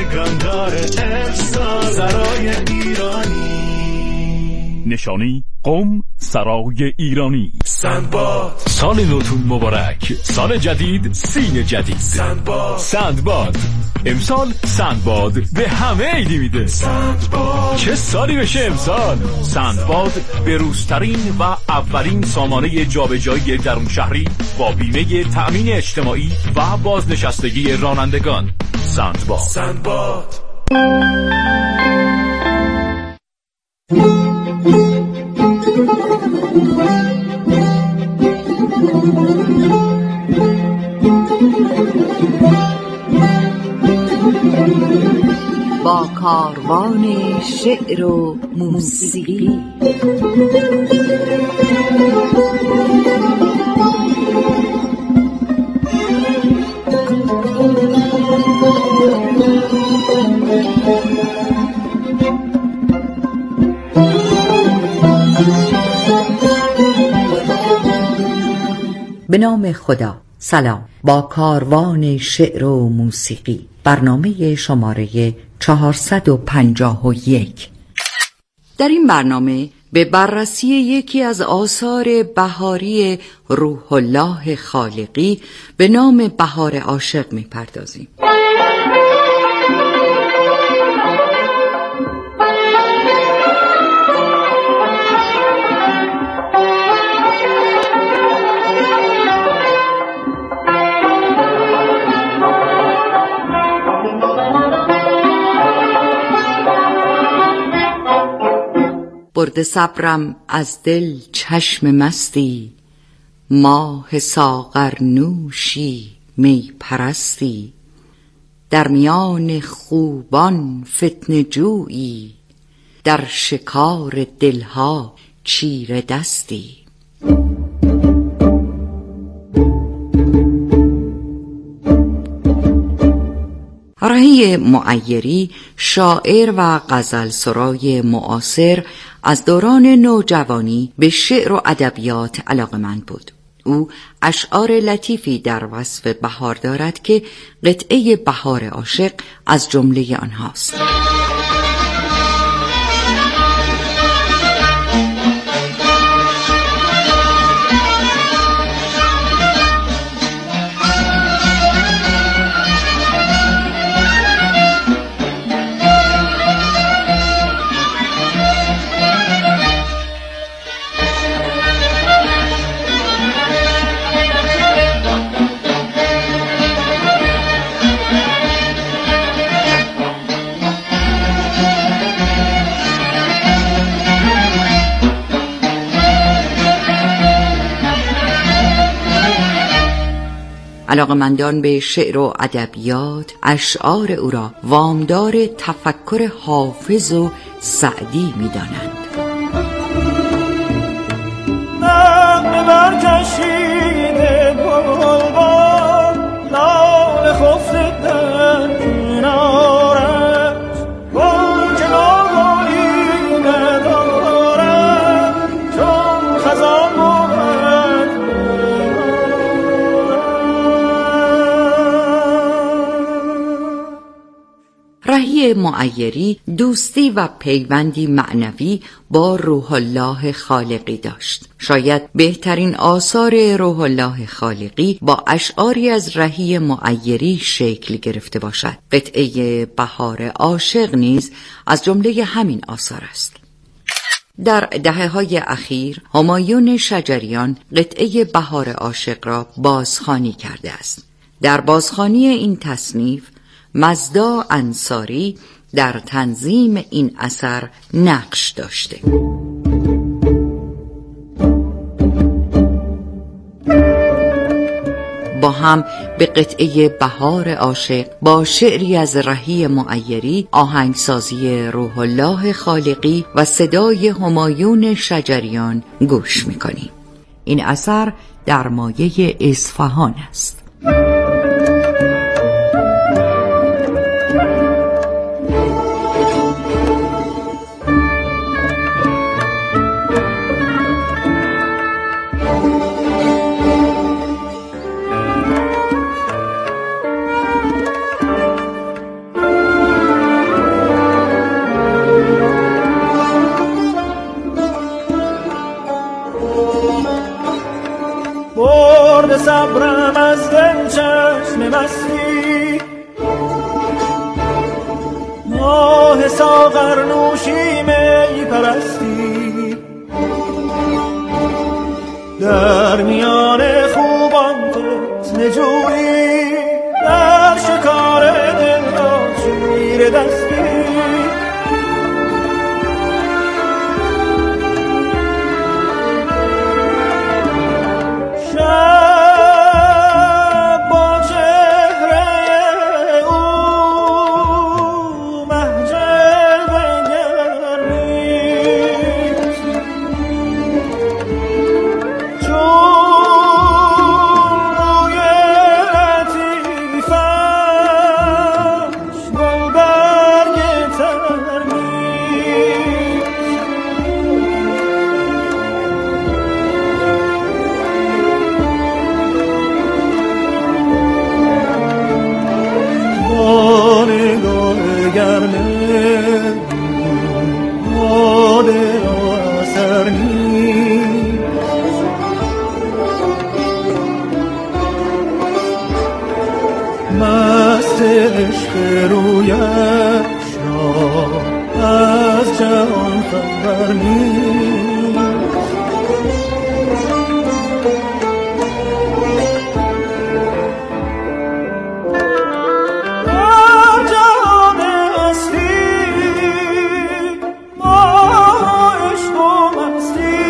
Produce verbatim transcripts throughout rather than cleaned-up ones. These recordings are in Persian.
تکان داره ارسال سرای ایرانی. نشانی قم سرای ایرانی. سندباد سال نوتون مبارک، سال جدید، سین جدید. سندباد سندباد امسال سندباد به همه عیدی میده. سندباد چه سالی بشه امسال. سندباد به روزترین و اولین سامانه جابجایی درون شهری با بیمه تأمین اجتماعی و بازنشستگی رانندگان. سندباد. سندباد با کاروان شعر و موسیقی. به نام خدا. سلام. با کاروان شعر و موسیقی، برنامه شماره چهارصد و پنجاه و یک. در این برنامه به بررسی یکی از آثار بهاری روح الله خالقی به نام بهار عاشق می‌پردازیم. برده صبرم از دل چشم مستی، ماه ساغر نوشی می پرستی، در میان خوبان فتنه جویی، در شکار دلها چیره دستی. رهی معیری شاعر و غزل سرای معاصر از دوران نوجوانی به شعر و ادبیات علاقه‌مند بود. او اشعار لطیفی در وصف بهار دارد که قطعه بهار عاشق از جمله آنهاست. علاقمندان به شعر و ادبیات اشعار او را وامدار تفکر حافظ و سعدی می‌دانند. نغمه برکشیده بلبل، لاله خفته در کنارت، گل که ناگلی ندارد چون خزان بود. رهی معیری دوستی و پیوندی معنوی با روح الله خالقی داشت. شاید بهترین آثار روح الله خالقی با اشعاری از رهی معیری شکل گرفته باشد. قطعه بهار عاشق نیز از جمله همین آثار است. در دهه‌های اخیر همایون شجریان قطعه بهار عاشق را بازخوانی کرده است. در بازخوانی این تصنیف مزدا انصاری در تنظیم این اثر نقش داشته. با هم به قطعه بهار عاشق با شعری از رهی معیری، آهنگسازی روح الله خالقی و صدای همایون شجریان گوش می‌کنیم. این اثر در مایه اصفهان است. صبرم از دل چشم مستی، ماه ساغر نوشی می پرستی، در میان خوبان فتنه جویی، در شکار دل را چیر دستی. مست عشق رویش را از جهان خبر نیست. در جهان هستی ما عشق و مستی،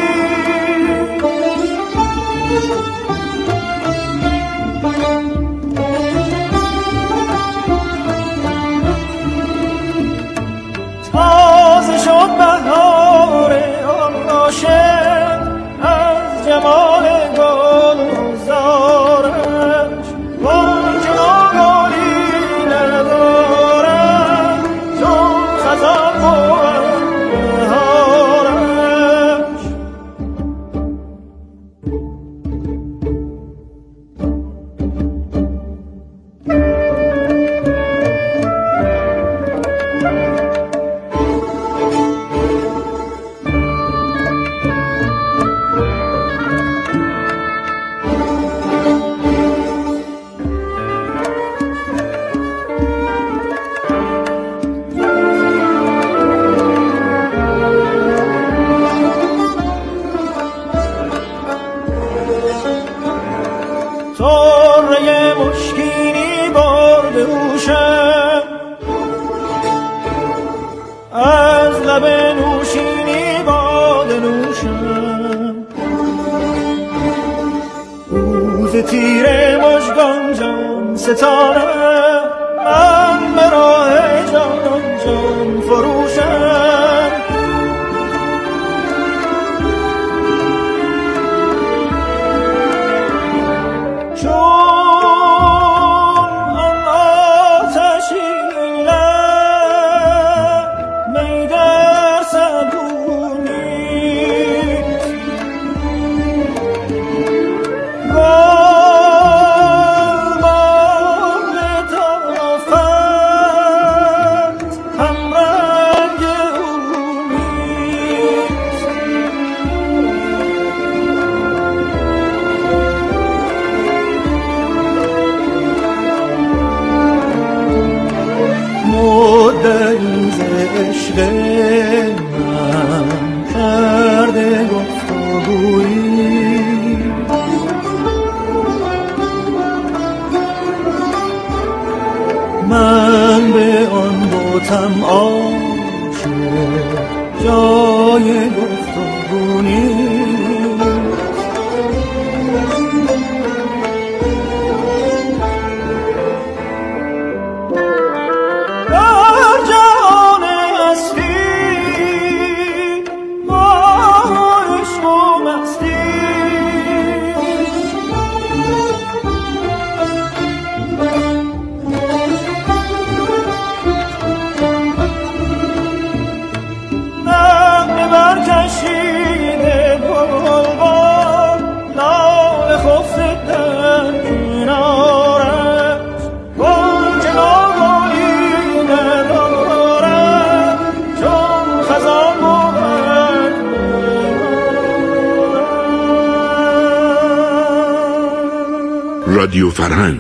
تازه شد بهار عاشق از جمال گل و زارش، بانگ آگاهی ندارد چون خزان بود بهارش. طره مشکینی برده اوشم، از لب نوشینی باده نوشم، روز تیر مژگان جان ستانم، من به راه جان جان فروشم. عشق من کرده گفتگویی، من به آن بتم عاشق جای گفتگو نیست. کشیده فرهنگ.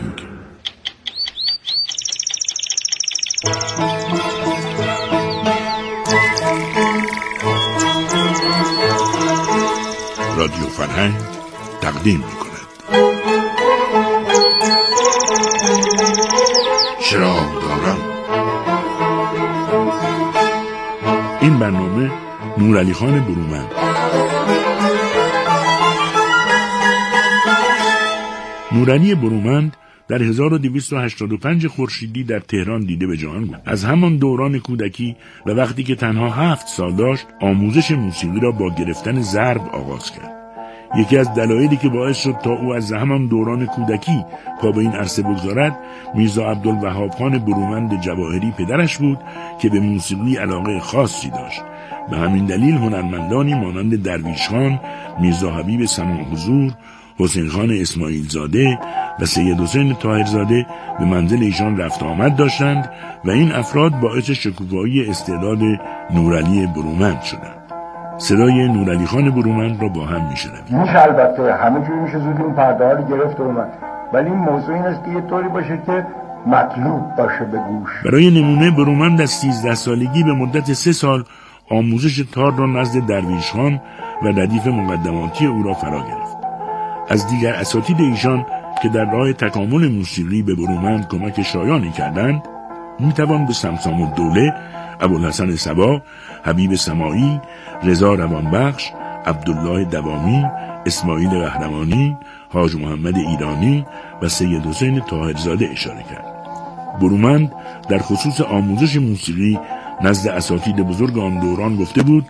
رادیو فرهنگ تقدیم می‌کند چراغ دارم. این برنامه نورعلی خان برومند. نورعلی برومند در هزار و دویست و هشتاد و پنج خورشیدی در تهران دیده به جهان بود. از همان دوران کودکی و وقتی که تنها هفت سال داشت آموزش موسیقی را با گرفتن ضرب آغاز کرد. یکی از دلایلی که باعث شد تا او از همان دوران کودکی پا به این عرصه بگذارد میرزا عبدالوهاب خان برومند جواهری پدرش بود که به موسیقی علاقه خاصی داشت. به همین دلیل هنرمندانی مانند درویش خان، میرزا حبیب سماع حضور، حسین خان اسماعیل زاده و سید حسین طاهرزاده به منزل ایشان رفت آمد داشتند و این افراد باعث شکوفایی استعداد نورعلی برومند شدند. صدای نورعلی خان برومند را با هم میشنویم. میشه البته همه جوری میشه زود این پرده ها رو گرفت اومد، ولی این موضوع این است که یه طوری باشه که مطلوب باشه به گوش. برای نمونه برومند از سیزده سالگی به مدت سه سال آموزش تار را نزد درویش خان و ردیف مقدماتی او را فرا گرفت. از دیگر اساتید ایشان که در راه تکامل موسیقی به برومند کمک شایانی کردند میتوان به سمسام الدوله، ابوالحسن صبا، حبیب سماعی، رضا روانبخش، عبدالله دوامی، اسماعیل قهرمانی، حاج محمد ایرانی و سید حسین طاهرزاده اشاره کرد. برومند در خصوص آموزش موسیقی نزد اساتید بزرگ آن دوران گفته بود: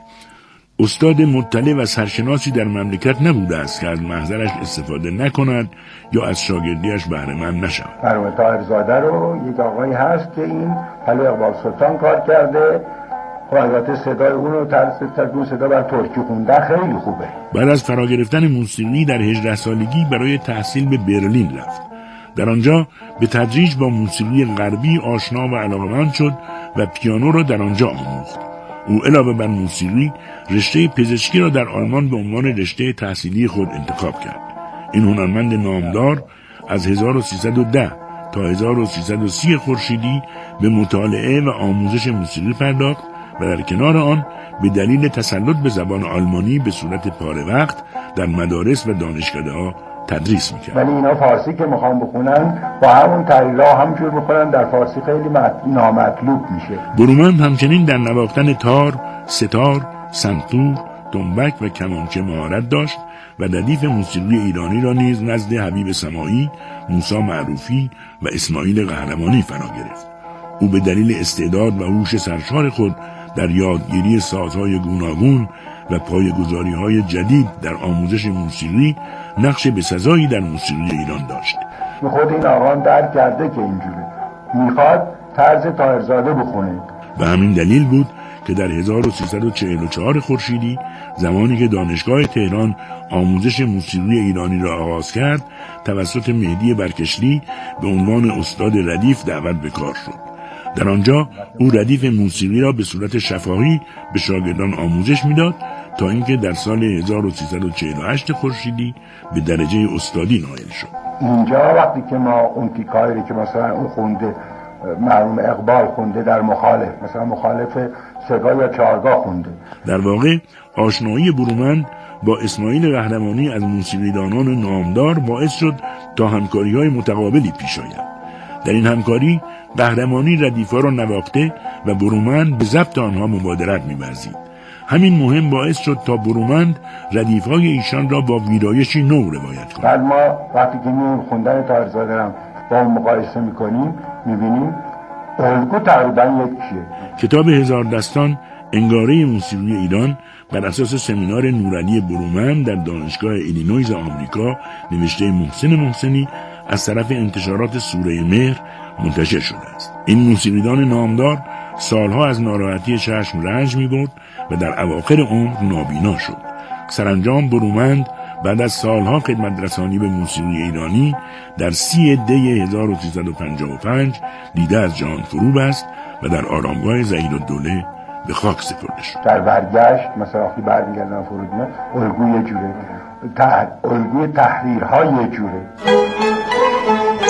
استاد مطلع و سرشناسی در مملکت نبوده است که از محضرش استفاده نکند یا از شاگردیش بهره مند نشود. مرحوم طاهرزاده رو یک آقایی هست که این پهلوی اقبال سلطان کار کرده. خب البته صدای اون رو ترجمه صدا بر ترکی خوندن خیلی خوبه. بعد از فرا گرفتن موسیقی در هجده سالگی برای تحصیل به برلین رفت. در آنجا به تدریج با موسیقی غربی آشنا و علاقه‌مند شد و پیانو را در آنجا آموخت. او علاوه بر موسیقی رشته پزشکی را در آلمان به عنوان رشته تحصیلی خود انتخاب کرد. این هنرمند نامدار از هزار و سیصد و ده تا هزار و سیصد و سی خورشیدی به مطالعه و آموزش موسیقی پرداخت و در کنار آن به دلیل تسلط به زبان آلمانی به صورت پاره وقت در مدارس و دانشکده‌ها تدریس میکرد. ولی اینا فارسی که میخوام بخونن با همون تحریرها همجور بخونن در فارسی خیلی نامطلوب میشه. برومند همچنین در نواختن تار، ستار، سنتور، دنبک و کمانچه مهارت داشت و ردیف موسیقی ایرانی را نیز نزد حبیب سماعی، موسی معروفی و اسماعیل قهرمانی فرا گرفت. او به دلیل استعداد و هوش سرشار خود در یادگیری سازهای گوناگون و پایه‌گذاری‌های جدید در آموزش موسیقی نقش بسزایی در موسیقی ایران داشت. خود این آقا درک کرده که اینجوره میخواد طرز طاهرزاده بخونه. به همین دلیل بود که در هزار و سیصد و چهل و چهار خورشیدی زمانی که دانشگاه تهران آموزش موسیقی ایرانی را آغاز کرد توسط مهدی برکشلی به عنوان استاد ردیف دعوت به کار شد. در آنجا او ردیف موسیقی را به صورت شفاهی به شاگردان آموزش میداد تا اینکه در سال هزار و سیصد و چهل و هشت خورشیدی به درجه استادی نائل شد. اینجا وقتی که ما اون تیکایی که مثلا اون خونده مرحوم اقبال خونده در مخالف، مثلا مخالف سگاه یا چهارگاه خونده، در واقع آشنایی برومند با اسماعیل قهرمانی از موسیقیدانان نامدار باعث شد تا همکاری‌های متقابلی پیش آید. در این همکاری قهرمانی ردیفا را نواخته و برومند به ضبط آنها مبادرت می‌ورزید. همین مهم باعث شد تا برومند ردیف‌های ایشان را با ویرایشی نو روایت کند. بعد ما وقتی که می‌بینیم خوندن طاهرزاده را با اون مقایسه می‌کنیم می‌بینیم الگو تقریباً یکیه. کتاب هزار دستان انگاره موسیقی ایران بر اساس سمینار نورعلی برومند در دانشگاه ایلینویز آمریکا نوشته محسن محسنی از طرف انتشارات سوره مهر منتشر شده است. این موسیقیدان نامدار سالها از ناراحتی چشم رنج می‌برد و در اواخر عمر نابینا شد. سرانجام برومند بعد از سالها خدمت رسانی به موسیقی ایرانی در سی دی هزار و سیصد و پنجاه و پنج دیده از جهان فرو بست و در آرامگاه ظهیرالدوله به خاک سپرده شد. در برگشت مثلا وقتی برمیگردن فرودگاه الگوی یه جوره، الگوی تحریرها یه جوره.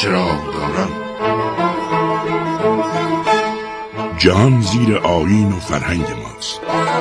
چراغدانان. جهان زیر آیین و فرهنگ ماست.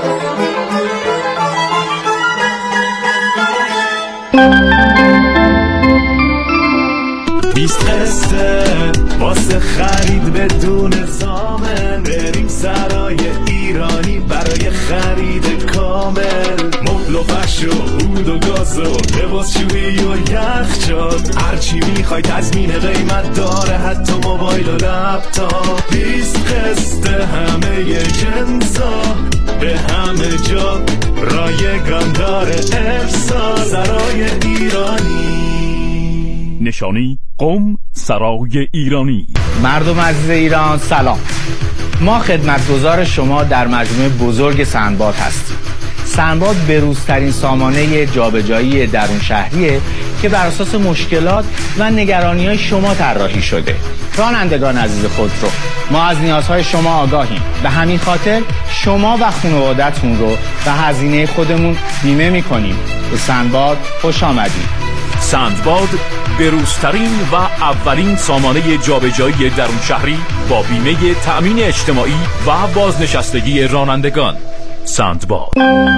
بیست قصه واسه خرید بدون زامن، بریم سرای ایرانی برای خرید کامل، مبل و فرش و عود و گاز و لباس شویی و یخچال، هرچی میخوای تضمین قیمت داره، حتی موبایل و لپتاپ. بیست قسط همه جنسا به همه جا رایگان داره ارسال. سرای ایرانی، نشانی قم سرای ایرانی. مردم عزیز ایران سلام. ما خدمتگزار شما در مجموعه بزرگ سندباد هستیم. سندباد بروزترین سامانه جابجایی درون شهریه که بر اساس مشکلات و نگرانی‌های شما طراحی شده. رانندگان عزیز خودرو، ما از نیازهای شما آگاهیم. به همین خاطر شما و خانواده‌تون رو به هزینه خودمون بیمه می‌کنیم. به سندباد خوش آمدید. سندباد بروزترین و اولین سامانه جابجایی درون شهری با بیمه تأمین اجتماعی و بازنشستگی رانندگان. سندباد.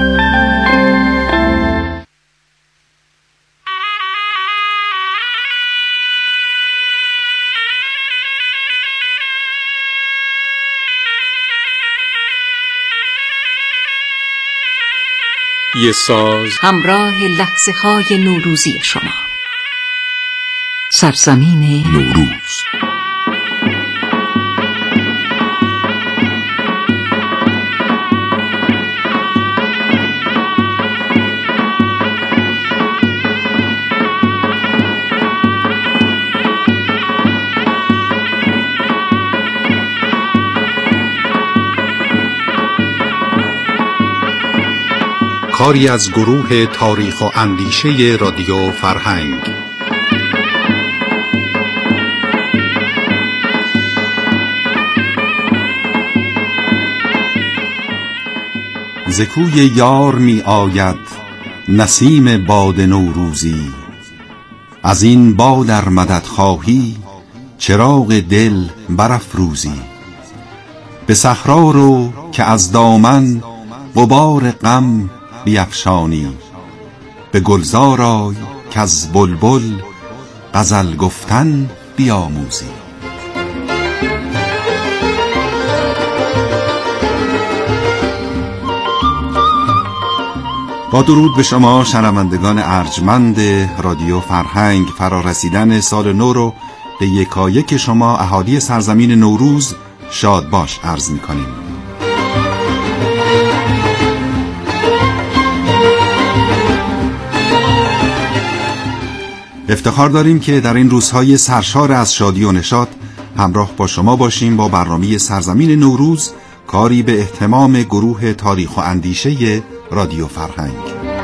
یه ساز همراه لحظه های نوروزی شما. سرزمین نوروز. کاری از گروه تاریخ و اندیشه رادیو فرهنگ. ز کوی یار می آید نسیم باد نوروزی، از این باد ار مدد خواهی چراغ دل برافروزی. به صحرا رو که از دامن غبار غم بیفشانی، به گلزار آی که از بلبل غزل گفتن بیاموزی. با درود به شما شنوندگان ارجمند رادیو فرهنگ، فرارسیدن سال نو رو به یکایک شما اهالی سرزمین نوروز شاد باش عرض می‌کنیم. افتخار داریم که در این روزهای سرشار از شادی و نشاط همراه با شما باشیم با برنامه سرزمین نوروز، کاری به اهتمام گروه تاریخ و اندیشه رادیو فرهنگ.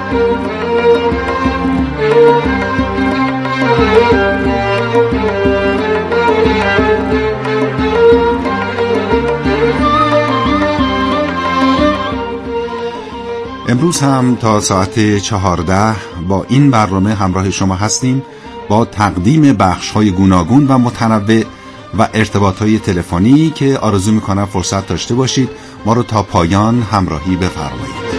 امروز هم تا ساعت چهارده با این برنامه همراه شما هستیم با تقدیم بخش‌های گوناگون و متنوع و ارتباط‌های تلفنی که آرزو می‌کنم فرصت داشته باشید ما رو تا پایان همراهی بفرمایید.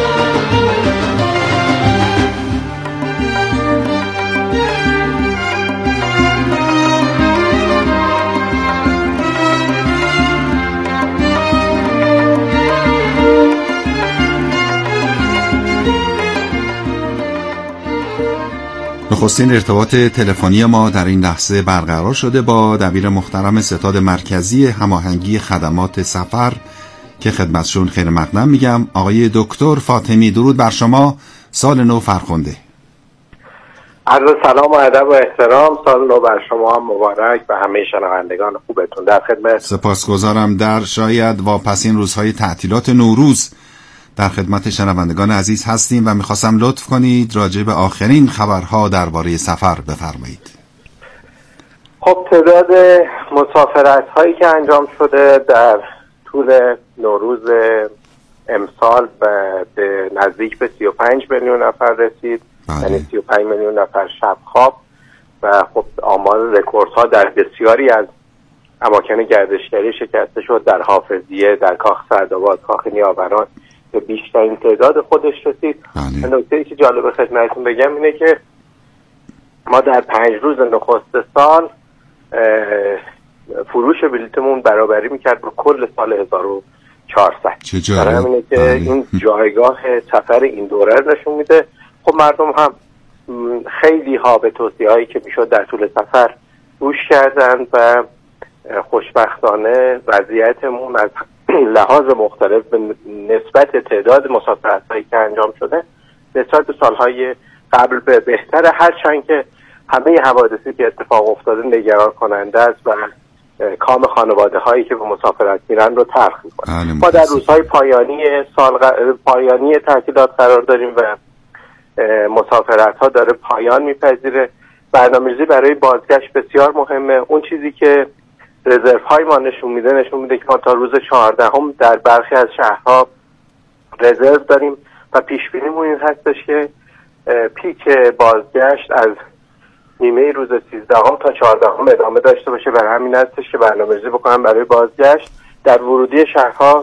نخستین ارتباط تلفنی ما در این لحظه برقرار شده با دبیر محترم ستاد مرکزی هماهنگی خدمات سفر که خدمتشون خیر مقدم میگم، آقای دکتر فاطمی. درود بر شما، سال نو فرخنده. عرض سلام و ادب و احترام، سال نو بر شما هم مبارک و همه شنوندگان خوبتون. در خدمت. سپاسگزارم. در شاید واپسین روزهای تعطیلات نوروز در خدمت شنوندگان عزیز هستیم و میخواستم لطف کنید راجع به آخرین خبرها درباره سفر بفرمایید. خب تعداد مسافرت هایی که انجام شده در طول نوروز امسال به نزدیک به سی و پنج میلیون نفر رسید، یعنی سی و پنج میلیون نفر شب خواب و خب آمار رکوردها در بسیاری از اماکن گردشگری شکسته شد. در حافظیه، در کاخ سعدآباد، کاخ نیاوران به بیشترین تعداد خودش رسید. نکته‌ای که جالب خدمتتون بگم اینه که ما در پنج روز نخست سال فروش بلیتمون برابری میکرد با کل سال هزار و چهارصد. برای همینه که بله. این جایگاه سفر این دوره نشون میده. خب مردم هم خیلی ها به توصیه هایی که میشد در طول سفر گوش کردن و خوشبختانه وضعیتمون از لحاظ مختلف به نسبت تعداد مسافرت هایی که انجام شده نسبت به سالهای قبل به بهتره، هرچند که همه حوادثی که اتفاق افتاده نگران کننده است و کام خانواده هایی که به مسافرت میرن رو تلخ میکنه. ما در روزهای پایانی سال ق... پایانی تعطیلات قرار داریم و مسافرت ها داره پایان میپذیره. برنامه‌ریزی برای بازگشت بسیار مهمه. اون چیزی که رزرو های ما نشون میده نشون میده که ما تا روز چهاردهم در برخی از شهرها رزرو داریم و پیش بینیمون این هستش که پیک بازگشت از نیمه روز سیزدهم تا چهاردهم ادامه داشته باشه. برای همین هستش که برنامه‌ریزی بکنم برای بازگشت. در ورودی شهرها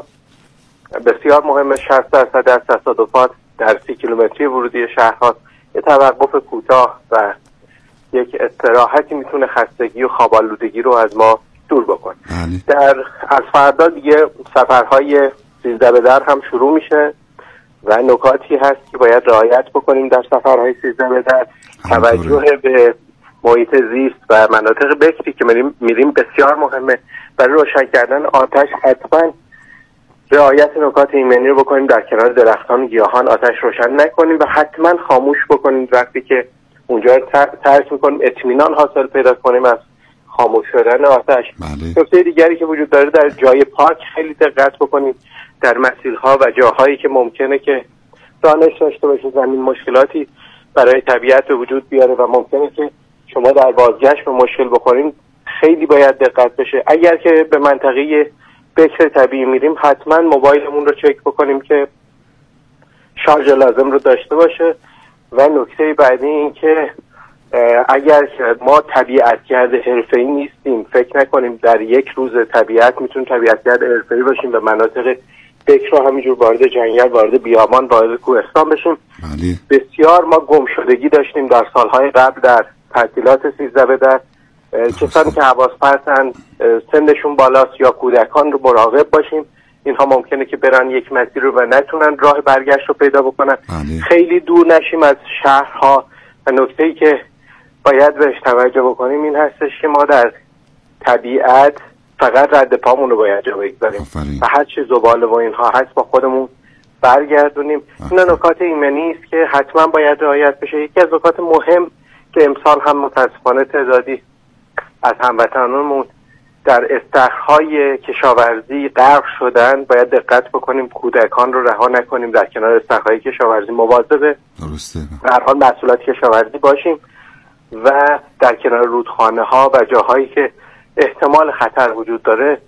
بسیار مهمه. شصت درصد از تصادفات در سی کیلومتری ورودی شهرها. یه توقف کوتاه و یک استراحتی میتونه خستگی و خواب‌آلودگی رو از ما دور بکنه. در از فردا دیگه سفرهای سیزده به در هم شروع میشه و نکاتی هست که باید رعایت بکنیم در سفرهای سیزده به در. توجه به محیط زیست و مناطق بکری که میریم میریم بسیار مهمه. برای روشن کردن آتش حتما رعایت نکات ایمنی رو بکنیم. در کنار درختان و گیاهان آتش روشن نکنیم و حتما خاموش بکنیم وقتی که اونجا رو ترک میکنیم. اطمینان حاصل پیدا کنیم از خاموش شدن آتش. نکته دیگری که وجود داره در جای پارک خیلی دقت بکنیم. در مسیرها و جاهایی که ممکنه که دانش داشته باشید زمین مشکلاتی برای طبیعت به وجود بیاره و ممکنه که شما در بازگشت به مشکل بخورین خیلی باید دقت بشه. اگر که به منطقه بکر طبیعی میریم حتما موبایلمون رو چک بکنیم که شارژ لازم رو داشته باشه. و نکته بعدی این که اگر که ما طبیعتگرد حرفه‌ای نیستیم، فکر نکنیم در یک روز طبیعت میتونیم طبیعتگرد حرفه‌ای باشیم و مناطق بکر رو همینجور وارد جنگل، وارد بیابان، وارد کوهستان بشیم. بله. بسیار ما گمشدگی داشتیم در سالهای قبل در تعطیلات سیزده به در. کسانی که حواس پرتن، سنشون بالاست یا کودکان رو مراقب باشیم. اینها ممکنه که برن یک مسیر رو و نتونن راه برگشت رو پیدا بکنن. بله. خیلی دور نشیم از شهرها. و نکته‌ای که باید بهش توجه بکنیم این هستش که ما در طبیعت فقط رد پامون رو باید جا بگذاریم و هر چی زباله و اینها هست با خودمون برگردونیم. این نکات ایمنی است که حتما باید رعایت بشه. یکی از نکات مهم که امسال هم متاسفانه تعدادی از هموطنانمون در استخرهای کشاورزی غرق شدن، باید دقت بکنیم کودکان رو رها نکنیم، در کنار استخرهای کشاورزی مواظب درسته به هر حال محصولات کشاورزی باشیم و در کنار رودخانه ها و جاهایی که احتمال خطر وجود داره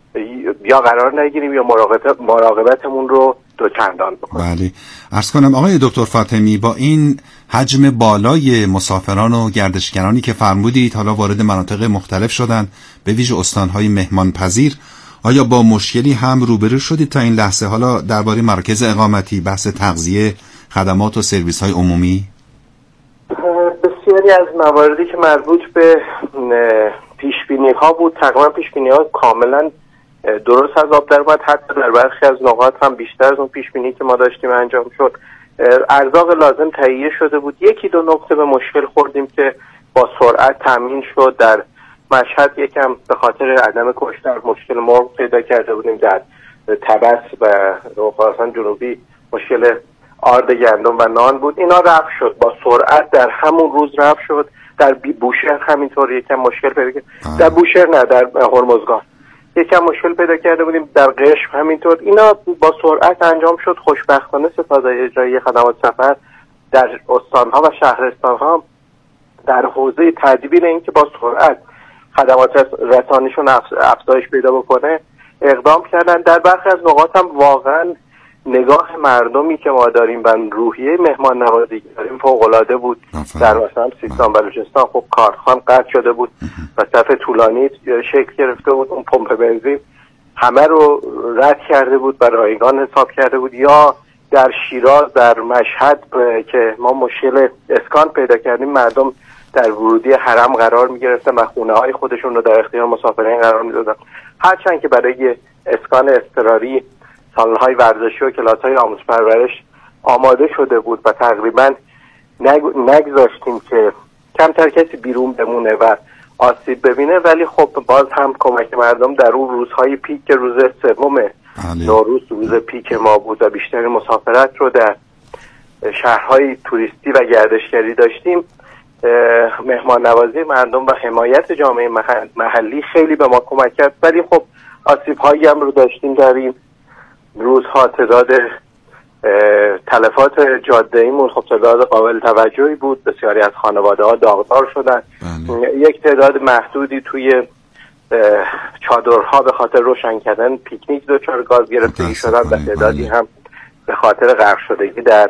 یا قرار نگیریم یا مراقبت مراقبتمون رو دوچندان بکنیم. بله. عرض کنم آقای دکتر فاطمی، با این حجم بالای مسافران و گردشگرانی که فرمودید حالا وارد مناطق مختلف شدن، به ویژه استانهای مهمان پذیر، آیا با مشکلی هم روبرو شدید تا این لحظه؟ حالا درباره مراکز اقامتی، بحث تغذیه، خدمات و سرویس های عمومی؟ بسیاری از مواردی که مربوط به پیشبینی ها بود تقریبا پیشبینی ها کاملا درست از آب در اومد. حتی در برخی از نقاط هم بیشتر از اون پیشبینی که ما داشتیم انجام شد. ارزاق لازم تهیه شده بود. یکی دو نقطه به مشکل خوردیم که با سرعت تامین شد. در مشهد یکم به خاطر عدم کشتار مشکل مرغ پیدا کرده بودیم. در طبس و خراسان جنوبی مشکل آرد گندم و نان بود. اینا رفع شد، با سرعت در همون روز رفع شد. در بوشهر همینطور یکم مشکل پیدا کرد. در بوشهر نه، در هرمزگان یکم مشکل پیدا کرده بودیم. در قشم همینطور. اینا با سرعت انجام شد. خوشبختانه ستاد اجرایی خدمات سفر در استانها و شهرستانها در حوزه تدبیر این که با سرعت خدمات رسانیشون افزایش پیدا بکنه اقدام کردن. در برخی از نقاط هم واقعا نگاه مردمی که ما داریم و روحیه مهمان نوازی که داریم فوق‌العاده بود. در مثلا سیستان بلوچستان خب کارخان قطع شده بود و صف طولانی شکل گرفته بود، اون پمپ بنزین همه رو رد کرده بود، برای رایگان حساب کرده بود. یا در شیراز، در مشهد که ما مشکل اسکان پیدا کردیم، مردم در ورودی حرم قرار می گرفتن و خونه های خودشون رو در اختیار مسافرین قرار می دادن. هرچند که برای اسکان اضطراری سالن‌های ورزشی و کلاس‌های آموزش پرورش آماده شده بود و تقریبا نگذاشتیم که کمتر کسی بیرون بمونه و آسیب ببینه، ولی خب باز هم کمک مردم در اون روزهای پیک که روز سوم نوروز روز پیک ما بود و بیشتر مسافرت رو در شهرهای توریستی و گردشگری داشتیم، مهمان نوازی مردم و حمایت جامعه محلی خیلی به ما کمک کرد. ولی خب آسیب هایی هم رو داشتیم در این روزها. تعداد تلفات جاده ایمون خب تعداد قابل توجهی بود، بسیاری از خانواده ها داغدار شدن. بله. یک تعداد محدودی توی چادرها به خاطر روشن کردن پیکنیک دچار گاز گرفتگی شدن و تعدادی هم به خاطر غرق شدگی در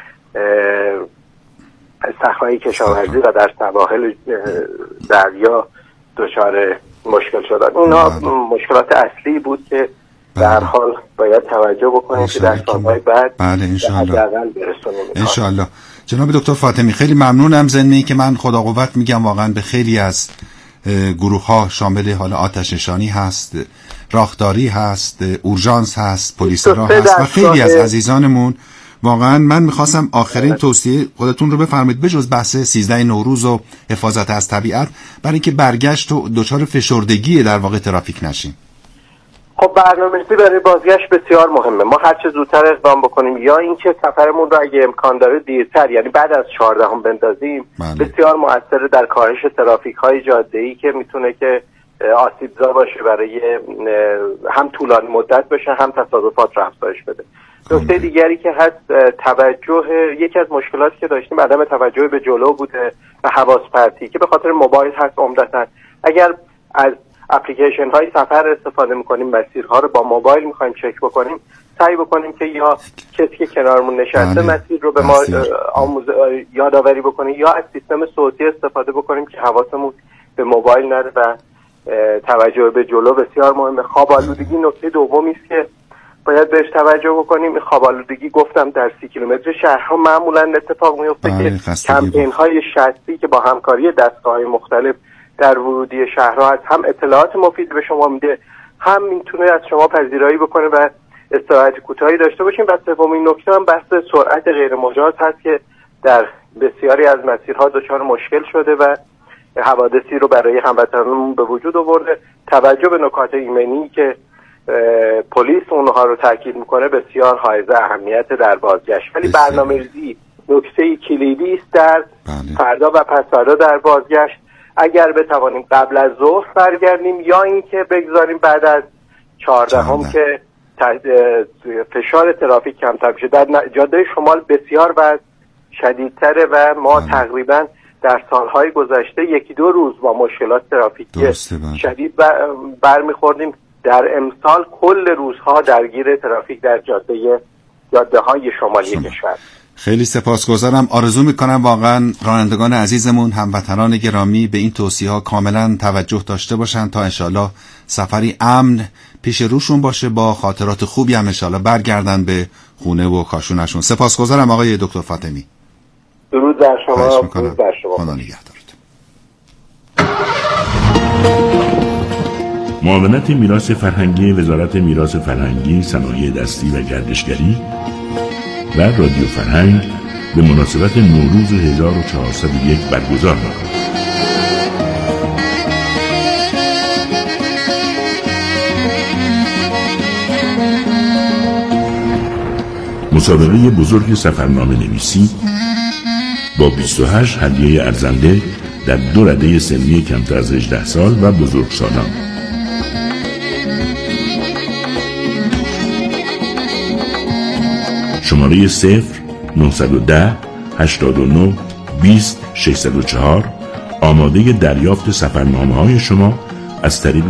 صحرای کشاورزی و در سواحل دریا دچار مشکل شدن. اونها مشکلات اصلی بود که در حال باید توجه بکنیم که در سالهای بعد بله انشاءالله برسونیم. انشاءالله. جناب دکتر فاطمی خیلی ممنونم. ضمن که من خدا قوت میگم واقعا به خیلی از گروه ها شامل حال آتش نشانی هست، راهداری هست، اورژانس هست، پلیس راه هست و خیلی از عزیزانمون. واقعا من میخواستم آخرین توصیه خودتون رو بفرمایید بجز بحث سیزده نوروز و حفاظت از طبیعت، برای اینکه برگشت و دچار فشردگی در واقع ترافیک نشیم. خب برنامه‌ریزی برای بازگشت بسیار مهمه. ما هر چه زودتر اقدام بکنیم، یا اینکه سفرمون رو اگه امکان داره دیرتر، یعنی بعد از چهاردهم بندازیم، بله. بسیار مؤثر در کاهش ترافیک‌های جاده‌ای که میتونه که آسیبزا باشه برای هم طولانی مدت بشه هم تصادفات رو افزایش بده. نکته دیگری که هست توجه، یکی از مشکلاتی که داشتیم عدم توجه به جلو بوده و حواس پرتی که به خاطر موبایل هست عمدتاً. اگر از اپلیکیشن های سفر استفاده میکنیم، مسیرها رو با موبایل میخوایم چک بکنیم، سعی بکنیم که یا کسی که کنارمون نشسته مسیر رو به ما آموز یادآوری بکنه، یا از سیستم صوتی استفاده بکنیم که حواسمون به موبایل نره و توجه به جلو بسیار مهمه. خواب آلودگی نکته دومی است که باید بهش توجه بکنیم. خواب آلودگی گفتم در سی کیلومتر شهرها معمولا اتفاق میفته که کمپین های شخصی که با همکاری دستگاه‌های مختلف در ورودی شهرها هست، هم اطلاعات مفید به شما میده، هم میتونه از شما پذیرایی بکنه و استراحت کوتاهی داشته باشیم. و سومین نکته هم بحث سرعت غیر مجاز هست که در بسیاری از مسیرها دچار مشکل شده و حوادثی رو برای هموطنان به وجود آورده. توجه به نکات ایمنی که پلیس اونها رو تاکید میکنه بسیار حائز اهمیت در بازگشت. ولی برنامه‌ریزی نکته کلیدی است در فردا و پس فردا در بازگشت. اگر بتوانیم قبل از ظهر برگردیم، یا اینکه بگذاریم بعد از چهاردهم که فشار ترافیک کمتر بشه. در جاده شمال بسیار وضع شدیدتره و ما بله. تقریبا در سالهای گذشته یکی دو روز با مشکلات ترافیکی شدید برمیخوردیم. در امسال کل روزها درگیر ترافیک در جاده جاده های شمالی شما. کشور. خیلی سپاسگزارم. آرزو میکنم واقعا رانندگان عزیزمون، هموطنان گرامی به این توصیه‌ها کاملا توجه داشته باشن تا انشالله سفری امن پیش روشون باشه، با خاطرات خوبی هم انشالله برگردن به خونه و کاشونشون. سپاسگزارم آقای دکتر فاطمی. درود بر شما. درود بر شما. خدا نگهدارت. معاونت میراث فرهنگی وزارت میراث فرهنگی، صنایع دستی و گردشگری و رادیو فرهنگ به مناسبت نوروز هزار و چهارصد و یک برگزار می‌کند. مسابقه بزرگ سفرنامه نویسی با بیست و هشت هدیه ارزنده در دو رده سنی کمتر از هجده سال و بزرگسالان. شماره صفر نهصد و ده هشتاد و نه بیست ششصد و چهار آماده دریافت سفرنامه های شما از طریق